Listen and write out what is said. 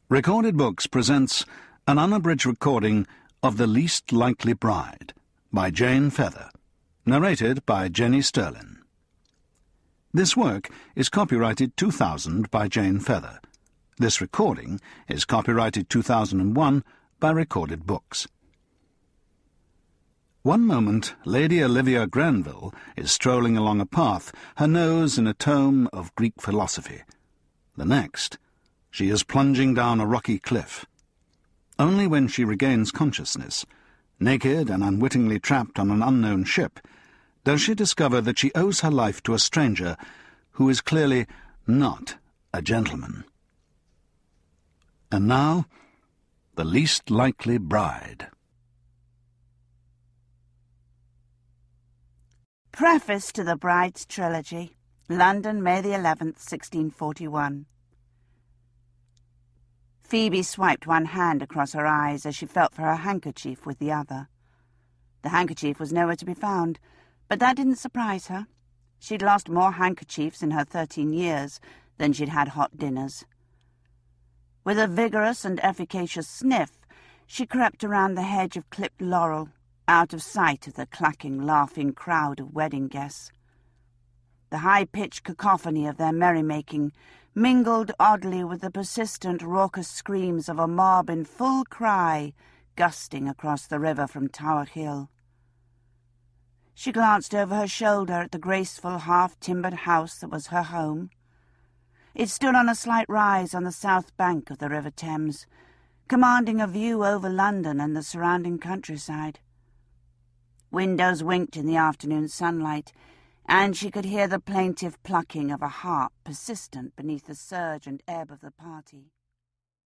Recorded Books presents an unabridged recording of The Least Likely Bride by Jane Feather, narrated by Jenny Sterlin. This work is copyrighted 2000 by Jane Feather. This recording is copyrighted 2001 by Recorded Books. One moment, Lady Olivia Granville is strolling along a path, her nose in a tome of Greek philosophy. The next, she is plunging down a rocky cliff. Only when she regains consciousness, naked and unwittingly trapped on an unknown ship, does she discover that she owes her life to a stranger who is clearly not a gentleman. And now, The Least Likely Bride. Preface to the Bride's Trilogy, London, May the 11th, 1641. Phoebe swiped one hand across her eyes as she felt for her handkerchief with the other. The handkerchief was nowhere to be found, but that didn't surprise her. She'd lost more handkerchiefs in her 13 years than she'd had hot dinners. With a vigorous and efficacious sniff, she crept around the hedge of clipped laurel, out of sight of the clacking, laughing crowd of wedding guests. The high-pitched cacophony of their merrymaking mingled oddly with the persistent, raucous screams of a mob in full cry, gusting across the river from Tower Hill. She glanced over her shoulder at the graceful, half-timbered house that was her home. It stood on a slight rise on the south bank of the River Thames, commanding a view over London and the surrounding countryside. Windows winked in the afternoon sunlight, and she could hear the plaintive plucking of a harp persistent beneath the surge and ebb of the party.